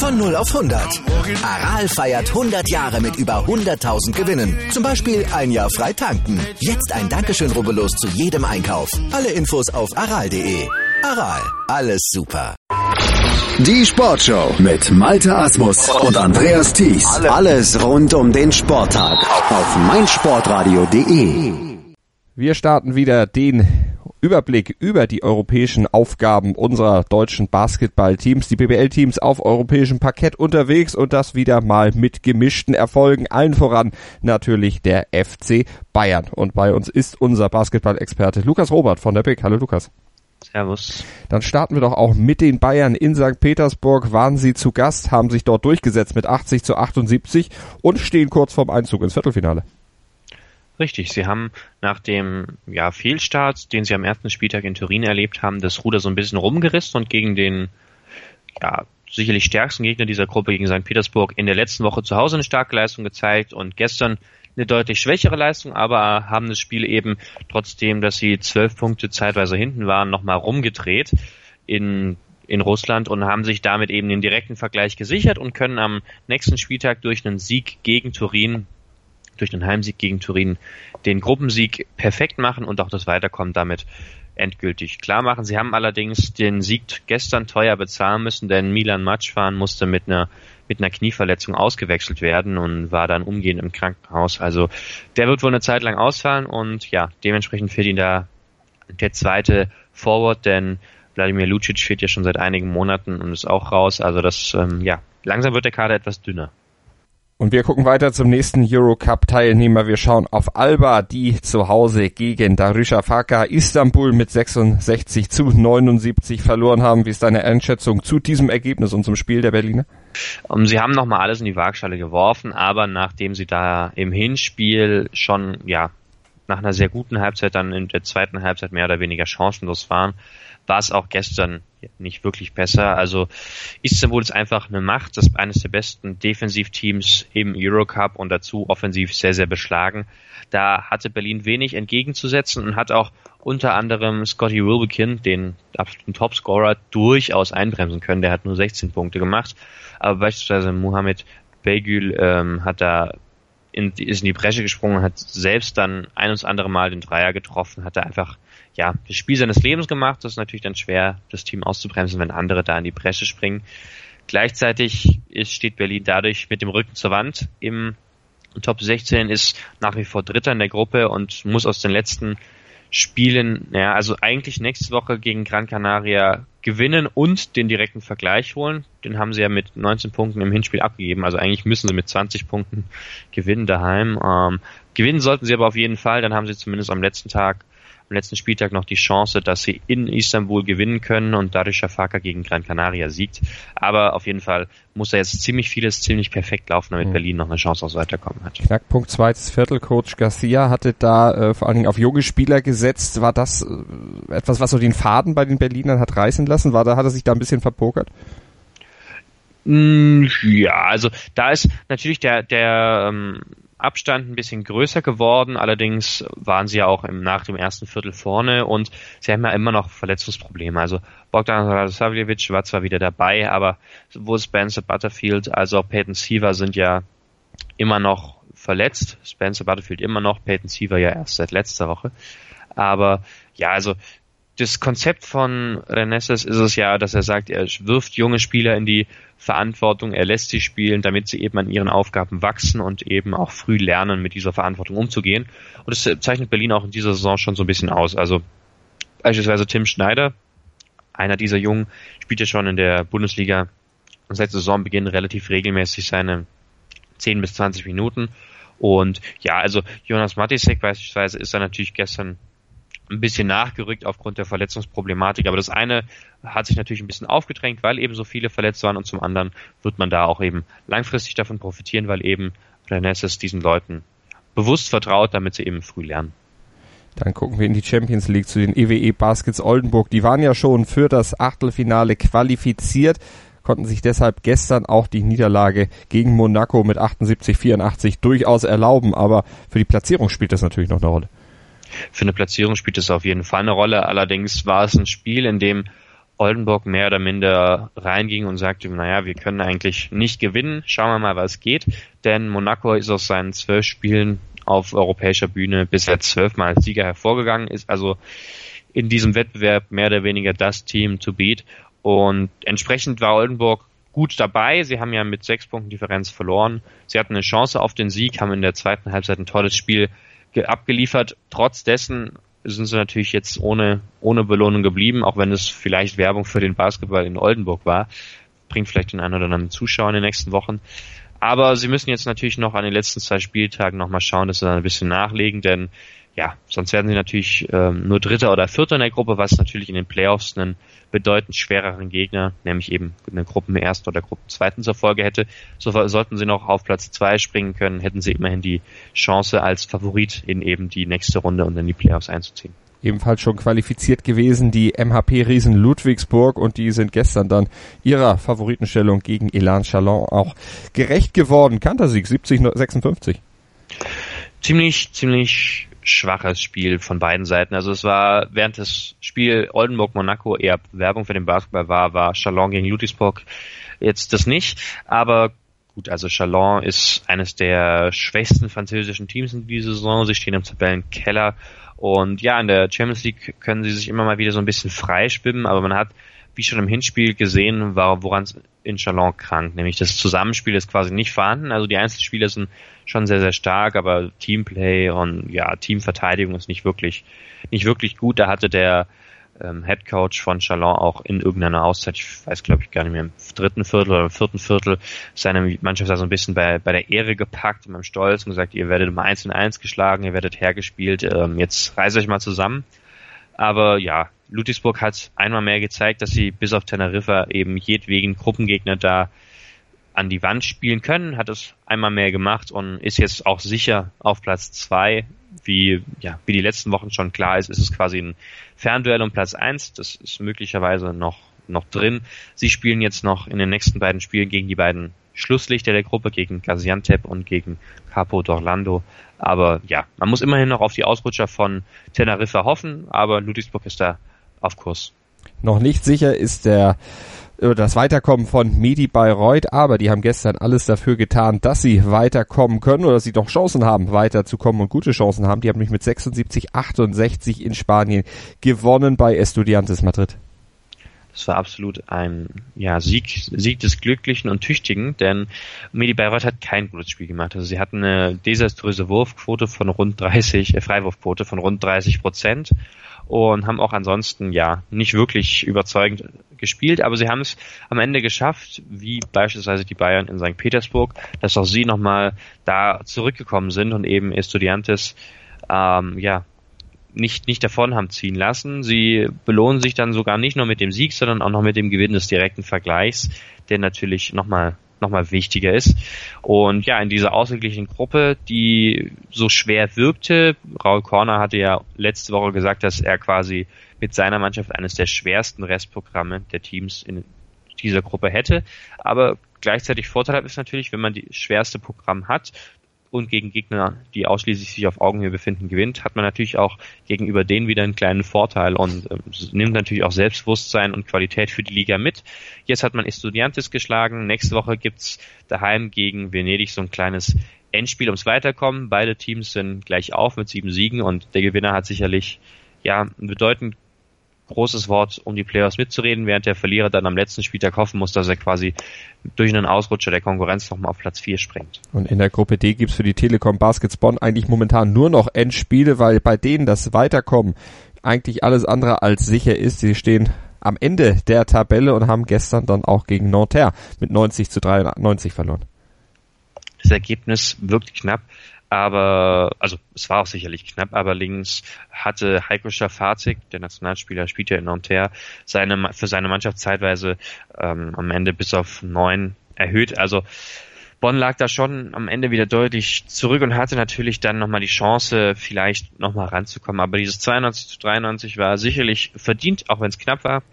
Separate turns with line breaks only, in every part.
Von 0 auf 100. Aral feiert 100 Jahre mit über 100.000 Gewinnen. Zum Beispiel ein Jahr frei tanken. Jetzt ein Dankeschön, rubbellos zu jedem Einkauf. Alle Infos auf aral.de. Aral, alles super.
Die Sportshow mit Malte Asmus und Andreas Thies. Alles rund um den Sporttag auf meinsportradio.de.
Wir starten wieder den Überblick über die europäischen Aufgaben unserer deutschen Basketballteams, die BBL-Teams auf europäischem Parkett unterwegs und das wieder mal mit gemischten Erfolgen, allen voran natürlich der FC Bayern. Und bei uns ist unser Basketball-Experte Lukas Robert von der BIC. Hallo Lukas.
Servus.
Dann starten wir doch auch mit den Bayern. In St. Petersburg waren sie zu Gast, haben sich dort durchgesetzt mit 80-78 und stehen kurz vorm Einzug ins Viertelfinale.
Richtig, sie haben nach dem Fehlstart, den sie am ersten Spieltag in Turin erlebt haben, das Ruder so ein bisschen rumgerissen und gegen den sicherlich stärksten Gegner dieser Gruppe, gegen St. Petersburg, in der letzten Woche zu Hause eine starke Leistung gezeigt und gestern eine deutlich schwächere Leistung, aber haben das Spiel eben trotzdem, dass sie 12 Punkte zeitweise hinten waren, nochmal rumgedreht in Russland und haben sich damit eben den direkten Vergleich gesichert und können am nächsten Spieltag durch einen Sieg gegen Turin, durch einen Heimsieg gegen Turin, den Gruppensieg perfekt machen und auch das Weiterkommen damit endgültig klar machen. Sie haben allerdings den Sieg gestern teuer bezahlen müssen, denn Milan Mačvan musste mit einer Knieverletzung ausgewechselt werden und war dann umgehend im Krankenhaus. Also der wird wohl eine Zeit lang ausfallen und dementsprechend fehlt ihm da der zweite Forward, denn Vladimir Lucic fehlt ja schon seit einigen Monaten und ist auch raus. Also das, langsam wird der Kader etwas dünner.
Und wir gucken weiter zum nächsten Eurocup-Teilnehmer. Wir schauen auf Alba, die zu Hause gegen Darüşşafaka Istanbul mit 66-79 verloren haben. Wie ist deine Einschätzung zu diesem Ergebnis und zum Spiel der Berliner?
Sie haben nochmal alles in die Waagschale geworfen, aber nachdem sie da im Hinspiel schon, nach einer sehr guten Halbzeit dann in der zweiten Halbzeit mehr oder weniger chancenlos waren, war es auch gestern nicht wirklich besser. Also Istanbul ist einfach eine Macht, das ist eines der besten Defensivteams im Eurocup und dazu offensiv sehr, sehr beschlagen. Da hatte Berlin wenig entgegenzusetzen und hat auch unter anderem Scotty Wilbekin, den absoluten Topscorer, durchaus einbremsen können. Der hat nur 16 Punkte gemacht, aber beispielsweise Mohamed Beygül ist in die Bresche gesprungen, hat selbst dann ein und das andere Mal den Dreier getroffen, hat da einfach das Spiel seines Lebens gemacht. Das ist natürlich dann schwer, das Team auszubremsen, wenn andere da in die Bresche springen. Gleichzeitig steht Berlin dadurch mit dem Rücken zur Wand im Top 16, ist nach wie vor Dritter in der Gruppe und muss aus den letzten Spielen, also eigentlich nächste Woche gegen Gran Canaria gewinnen und den direkten Vergleich holen. Den haben sie ja mit 19 Punkten im Hinspiel abgegeben, also eigentlich müssen sie mit 20 Punkten gewinnen daheim. Gewinnen sollten sie aber auf jeden Fall, dann haben sie zumindest am letzten Spieltag noch die Chance, dass sie in Istanbul gewinnen können und dadurch Darüşşafaka gegen Gran Canaria siegt. Aber auf jeden Fall muss da jetzt ziemlich perfekt laufen, damit Berlin noch eine Chance aufs Weiterkommen hat.
Knackpunkt zweites Viertel, Coach Garcia hatte da vor allen Dingen auf junge Spieler gesetzt. War das etwas, was so den Faden bei den Berlinern hat reißen lassen? Hat er sich da ein bisschen verpokert?
Ja, also da ist natürlich der Abstand ein bisschen größer geworden, allerdings waren sie ja auch nach dem ersten Viertel vorne und sie haben ja immer noch Verletzungsprobleme. Also Bogdan Radosavljevic war zwar wieder dabei, aber sowohl Spencer Butterfield als auch Peyton Siever sind ja immer noch verletzt. Spencer Butterfield immer noch, Peyton Siever ja erst seit letzter Woche. Aber also das Konzept von Renesses ist es ja, dass er sagt, er wirft junge Spieler in die Verantwortung, er lässt sie spielen, damit sie eben an ihren Aufgaben wachsen und eben auch früh lernen, mit dieser Verantwortung umzugehen. Und das zeichnet Berlin auch in dieser Saison schon so ein bisschen aus. Also beispielsweise Tim Schneider, einer dieser Jungen, spielt ja schon in der Bundesliga seit Saisonbeginn relativ regelmäßig seine 10 bis 20 Minuten. Und also Jonas Matisek beispielsweise ist da natürlich gestern ein bisschen nachgerückt aufgrund der Verletzungsproblematik, aber das eine hat sich natürlich ein bisschen aufgedrängt, weil eben so viele verletzt waren und zum anderen wird man da auch eben langfristig davon profitieren, weil eben Renesses diesen Leuten bewusst vertraut, damit sie eben früh lernen.
Dann gucken wir in die Champions League zu den EWE Baskets Oldenburg. Die waren ja schon für das Achtelfinale qualifiziert, konnten sich deshalb gestern auch die Niederlage gegen Monaco mit 78-84 durchaus erlauben, aber für die Platzierung spielt das natürlich noch eine Rolle.
Für eine Platzierung spielt es auf jeden Fall eine Rolle. Allerdings war es ein Spiel, in dem Oldenburg mehr oder minder reinging und sagte, naja, wir können eigentlich nicht gewinnen, schauen wir mal, was geht, denn Monaco ist aus seinen 12 Spielen auf europäischer Bühne bisher 12-mal als Sieger hervorgegangen, ist also in diesem Wettbewerb mehr oder weniger das Team to beat und entsprechend war Oldenburg gut dabei. Sie haben ja mit 6 Punkten Differenz verloren. Sie hatten eine Chance auf den Sieg, haben in der zweiten Halbzeit ein tolles Spiel abgeliefert. Trotz dessen sind sie natürlich jetzt ohne Belohnung geblieben, auch wenn es vielleicht Werbung für den Basketball in Oldenburg war. Bringt vielleicht den einen oder anderen Zuschauer in den nächsten Wochen. Aber sie müssen jetzt natürlich noch an den letzten 2 Spieltagen nochmal schauen, dass sie dann ein bisschen nachlegen, denn ja, sonst werden sie natürlich nur Dritter oder Vierter in der Gruppe, was natürlich in den Playoffs einen bedeutend schwereren Gegner, nämlich eben eine Gruppenerste oder Gruppenzweiten zur Folge hätte. So sollten sie noch auf Platz 2 springen können, hätten sie immerhin die Chance als Favorit in eben die nächste Runde und in die Playoffs einzuziehen.
Ebenfalls schon qualifiziert gewesen die MHP-Riesen Ludwigsburg und die sind gestern dann ihrer Favoritenstellung gegen Elan Chalon auch gerecht geworden. Kantersieg 70-56.
Ziemlich schwaches Spiel von beiden Seiten. Also es war während das Spiel Oldenburg-Monaco eher Werbung für den Basketball war Chalon gegen Ludwigsburg jetzt das nicht. Aber gut, also Chalon ist eines der schwächsten französischen Teams in dieser Saison. Sie stehen im Tabellenkeller und ja, in der Champions League können sie sich immer mal wieder so ein bisschen freischwimmen, aber man hat wie schon im Hinspiel gesehen, woran es in Chalon krankt. Nämlich das Zusammenspiel ist quasi nicht vorhanden. Also die Einzelspieler sind schon sehr, sehr stark, aber Teamplay und ja, Teamverteidigung ist nicht wirklich gut. Da hatte der Headcoach von Chalon auch in irgendeiner Auszeit, ich weiß glaube ich gar nicht mehr, im 3. Viertel oder im 4. Viertel seine Mannschaft da so ein bisschen bei der Ehre gepackt und beim Stolz und gesagt, ihr werdet immer 1-1 geschlagen, ihr werdet hergespielt, jetzt reißt euch mal zusammen. Aber ja, Ludwigsburg hat einmal mehr gezeigt, dass sie bis auf Teneriffa eben jedwegen Gruppengegner da an die Wand spielen können, hat es einmal mehr gemacht und ist jetzt auch sicher auf Platz 2. Wie die letzten Wochen schon klar ist es quasi ein Fernduell um Platz 1. Das ist möglicherweise noch drin. Sie spielen jetzt noch in den nächsten beiden Spielen gegen die beiden Schlusslichter der Gruppe, gegen Gaziantep und gegen Capo d'Orlando. Aber ja, man muss immerhin noch auf die Ausrutscher von Teneriffa hoffen, aber Ludwigsburg ist da auf Kurs.
Noch nicht sicher ist das Weiterkommen von Medi Bayreuth, aber die haben gestern alles dafür getan, dass sie weiterkommen können oder dass sie doch Chancen haben, weiterzukommen und gute Chancen haben. Die haben nämlich mit 76-68 in Spanien gewonnen bei Estudiantes Madrid.
Das war absolut ein Sieg des Glücklichen und Tüchtigen, denn Medi Bayreuth hat kein gutes Spiel gemacht. Also sie hatten eine desaströse Freiwurfquote von rund 30% und haben auch ansonsten nicht wirklich überzeugend gespielt, aber sie haben es am Ende geschafft, wie beispielsweise die Bayern in St. Petersburg, dass auch sie nochmal da zurückgekommen sind und eben Estudiantes nicht davon haben ziehen lassen. Sie belohnen sich dann sogar nicht nur mit dem Sieg, sondern auch noch mit dem Gewinn des direkten Vergleichs, der natürlich nochmal wichtiger ist. Und ja, in dieser ausgeglichenen Gruppe, die so schwer wirkte, Raul Korner hatte ja letzte Woche gesagt, dass er quasi mit seiner Mannschaft eines der schwersten Restprogramme der Teams in dieser Gruppe hätte. Aber gleichzeitig vorteilhaft ist natürlich, wenn man die schwerste Programm hat und gegen Gegner, die ausschließlich sich auf Augenhöhe befinden, gewinnt, hat man natürlich auch gegenüber denen wieder einen kleinen Vorteil und nimmt natürlich auch Selbstbewusstsein und Qualität für die Liga mit. Jetzt hat man Estudiantes geschlagen, nächste Woche gibt's daheim gegen Venedig so ein kleines Endspiel ums Weiterkommen. Beide Teams sind gleich auf mit 7 Siegen und der Gewinner hat sicherlich ein bedeutend großes Wort, um die Playoffs mitzureden, während der Verlierer dann am letzten Spieltag hoffen muss, dass er quasi durch einen Ausrutscher der Konkurrenz nochmal auf Platz 4 springt.
Und in der Gruppe D gibt's für die Telekom Baskets Bonn eigentlich momentan nur noch Endspiele, weil bei denen das Weiterkommen eigentlich alles andere als sicher ist. Sie stehen am Ende der Tabelle und haben gestern dann auch gegen Nanterre mit 90-93 verloren.
Das Ergebnis wirkt knapp. Aber, also es war auch sicherlich knapp, aber links hatte Heiko Schafazik, der Nationalspieler, spielt ja in Nanterre, für seine Mannschaft zeitweise am Ende bis auf 9 erhöht. Also Bonn lag da schon am Ende wieder deutlich zurück und hatte natürlich dann nochmal die Chance, vielleicht nochmal ranzukommen. Aber dieses 92-93 war sicherlich verdient, auch wenn es knapp war.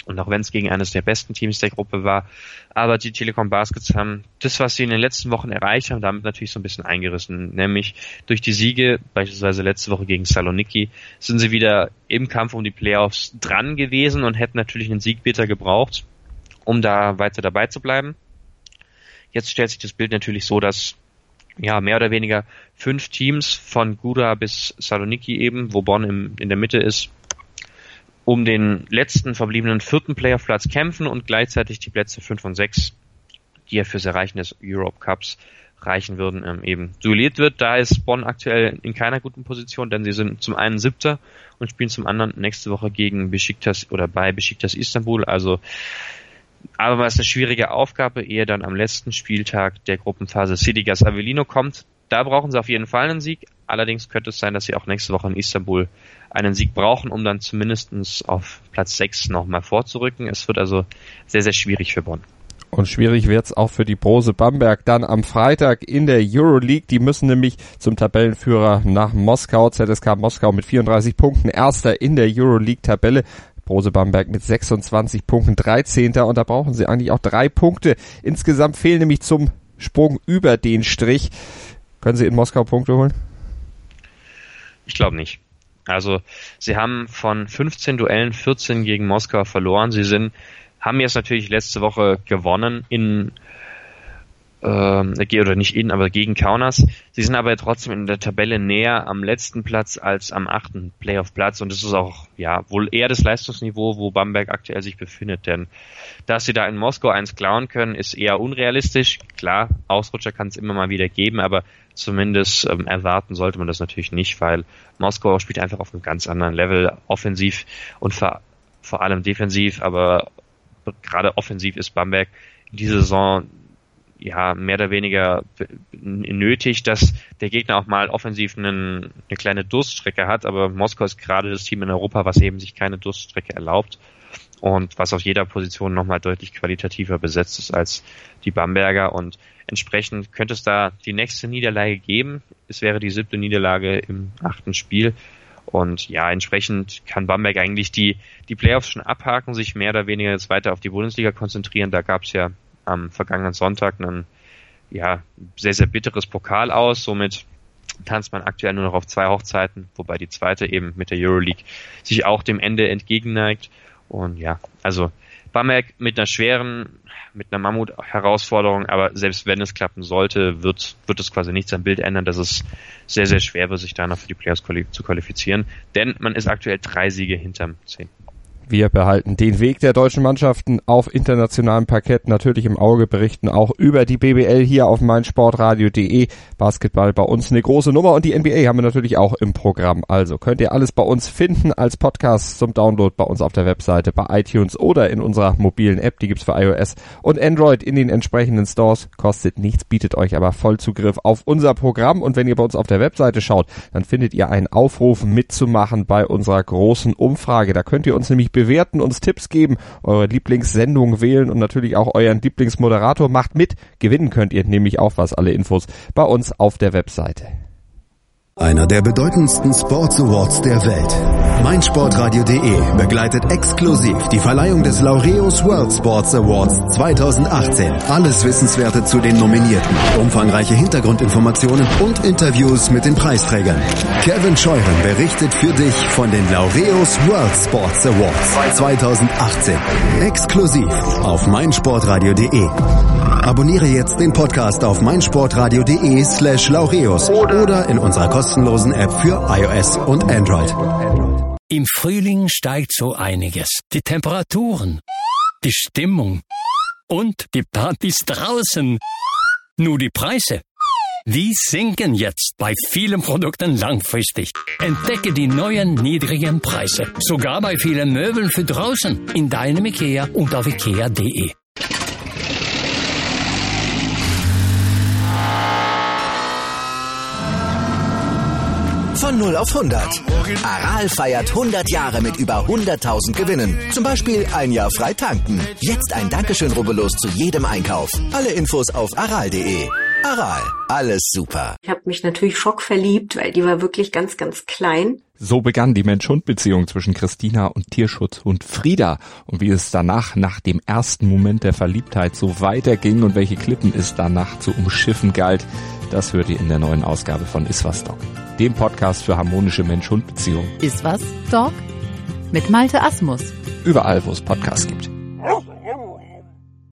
Und auch wenn es gegen eines der besten Teams der Gruppe war, aber die Telekom Baskets haben das, was sie in den letzten Wochen erreicht haben, damit natürlich so ein bisschen eingerissen. Nämlich durch die Siege, beispielsweise letzte Woche gegen Saloniki, sind sie wieder im Kampf um die Playoffs dran gewesen und hätten natürlich einen Sieg bitter gebraucht, um da weiter dabei zu bleiben. Jetzt stellt sich das Bild natürlich so, dass ja mehr oder weniger 5 Teams von Gura bis Saloniki eben, wo Bonn in der Mitte ist, um den letzten verbliebenen 4. Playoff-Platz kämpfen und gleichzeitig die Plätze 5 und 6, die ja fürs Erreichen des Europe Cups reichen würden, eben duelliert wird. Da ist Bonn aktuell in keiner guten Position, denn sie sind zum einen 7. und spielen zum anderen nächste Woche gegen Beşiktaş oder bei Beşiktaş Istanbul. Also aber es ist eine schwierige Aufgabe, ehe dann am letzten Spieltag der Gruppenphase Sidigas Avellino kommt. Da brauchen sie auf jeden Fall einen Sieg. Allerdings könnte es sein, dass sie auch nächste Woche in Istanbul einen Sieg brauchen, um dann zumindest auf Platz 6 nochmal vorzurücken. Es wird also sehr, sehr schwierig für Bonn.
Und schwierig wird's auch für die Brose Bamberg dann am Freitag in der Euroleague. Die müssen nämlich zum Tabellenführer nach Moskau. ZSK Moskau mit 34 Punkten, Erster in der Euroleague-Tabelle. Brose Bamberg mit 26 Punkten, 13. Und da brauchen sie eigentlich auch 3 Punkte. Insgesamt fehlen nämlich zum Sprung über den Strich. Können sie in Moskau Punkte holen?
Ich glaube nicht. Also sie haben von 15 Duellen 14 gegen Moskau verloren. Sie haben jetzt natürlich letzte Woche gewonnen aber gegen Kaunas. Sie sind aber trotzdem in der Tabelle näher am letzten Platz als am 8. Playoff-Platz und das ist auch wohl eher das Leistungsniveau, wo Bamberg aktuell sich befindet, denn dass sie da in Moskau eins klauen können, ist eher unrealistisch. Klar, Ausrutscher kann es immer mal wieder geben, aber zumindest erwarten sollte man das natürlich nicht, weil Moskau spielt einfach auf einem ganz anderen Level, offensiv und vor allem defensiv, aber gerade offensiv ist Bamberg in dieser Saison mehr oder weniger nötig, dass der Gegner auch mal offensiv eine kleine Durststrecke hat, aber Moskau ist gerade das Team in Europa, was eben sich keine Durststrecke erlaubt und was auf jeder Position nochmal deutlich qualitativer besetzt ist als die Bamberger und entsprechend könnte es da die nächste Niederlage geben. Es wäre die 7. Niederlage im 8. Spiel und entsprechend kann Bamberg eigentlich die Playoffs schon abhaken, sich mehr oder weniger jetzt weiter auf die Bundesliga konzentrieren. Da gab es ja am vergangenen Sonntag ein sehr, sehr bitteres Pokal aus. Somit tanzt man aktuell nur noch auf 2 Hochzeiten, wobei die zweite eben mit der Euroleague sich auch dem Ende entgegenneigt. Und also Bamberg mit einer Mammut-Herausforderung, aber selbst wenn es klappen sollte, wird es quasi nichts am Bild ändern, dass es sehr, sehr schwer wird, sich danach für die Playoffs zu qualifizieren. Denn man ist aktuell 3 Siege hinterm 10.
Wir behalten den Weg der deutschen Mannschaften auf internationalem Parkett natürlich im Auge, berichten auch über die BBL hier auf meinsportradio.de. Basketball bei uns eine große Nummer und die NBA haben wir natürlich auch im Programm. Also könnt ihr alles bei uns finden als Podcast zum Download bei uns auf der Webseite, bei iTunes oder in unserer mobilen App. Die gibt's für iOS und Android in den entsprechenden Stores. Kostet nichts, bietet euch aber Vollzugriff auf unser Programm. Und wenn ihr bei uns auf der Webseite schaut, dann findet ihr einen Aufruf mitzumachen bei unserer großen Umfrage. Da könnt ihr uns nämlich bewerten, uns Tipps geben, eure Lieblingssendung wählen und natürlich auch euren Lieblingsmoderator. Macht mit. Gewinnen könnt ihr nämlich auch was. Alle Infos bei uns auf der Webseite.
Einer der bedeutendsten Sports Awards der Welt. meinsportradio.de begleitet exklusiv die Verleihung des Laureus World Sports Awards 2018. Alles Wissenswerte zu den Nominierten, umfangreiche Hintergrundinformationen und Interviews mit den Preisträgern. Kevin Scheuren berichtet für dich von den Laureus World Sports Awards 2018. Exklusiv auf meinsportradio.de. Abonniere jetzt den Podcast auf meinsportradio.de/Laureus oder in unserer kostenlosen App für iOS und Android.
Im Frühling steigt so einiges. Die Temperaturen, die Stimmung und die Partys draußen. Nur die Preise, die sinken jetzt bei vielen Produkten langfristig. Entdecke die neuen niedrigen Preise. Sogar bei vielen Möbeln für draußen. In deinem IKEA und auf ikea.de.
Von 0 auf 100. Aral feiert 100 Jahre mit über 100.000 Gewinnen. Zum Beispiel ein Jahr frei tanken. Jetzt ein Dankeschön, rubbellos zu jedem Einkauf. Alle Infos auf aral.de. Aral, alles super.
Ich habe mich natürlich schockverliebt, weil die war wirklich ganz, ganz klein.
So begann die Mensch-Hund-Beziehung zwischen Christina und Tierschutzhund Frieda. Und wie es danach, nach dem ersten Moment der Verliebtheit, so weiterging und welche Klippen es danach zu umschiffen galt, das hört ihr in der neuen Ausgabe von Iswas Dog, dem Podcast für harmonische Mensch-Hund-Beziehungen.
Iswas Dog? Mit Malte Asmus.
Überall, wo es Podcasts gibt.